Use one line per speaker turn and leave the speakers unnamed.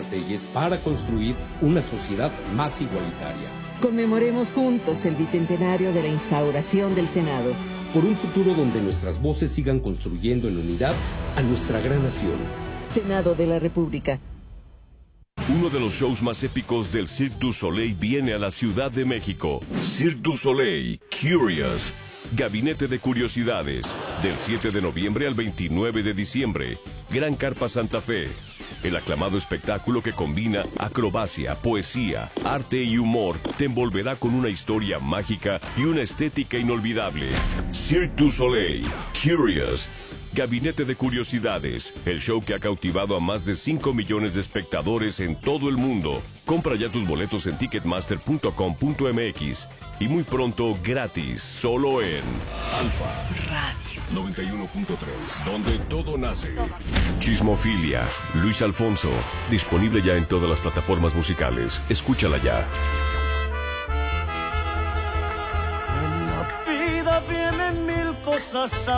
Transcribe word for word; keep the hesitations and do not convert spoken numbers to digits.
leyes para construir una sociedad más igualitaria.
Conmemoremos juntos el bicentenario de la instauración del Senado.
Por un futuro donde nuestras voces sigan construyendo en unidad a nuestra gran nación.
Senado de la República.
Uno de los shows más épicos del Cirque du Soleil viene a la Ciudad de México. Cirque du Soleil, Curious. Gabinete de Curiosidades. Del siete de noviembre al veintinueve de diciembre. Gran Carpa Santa Fe. El aclamado espectáculo que combina acrobacia, poesía, arte y humor te envolverá con una historia mágica y una estética inolvidable. Cirque du Soleil, Curious. Gabinete de Curiosidades, el show que ha cautivado a más de cinco millones de espectadores en todo el mundo. Compra ya tus boletos en ticketmaster punto com punto m x y muy pronto gratis, solo en Alfa Radio noventa y uno punto tres, donde todo nace. Chismofilia, Luis Alfonso, disponible ya en todas las plataformas musicales. Escúchala ya.
En la vida vienen mil cosas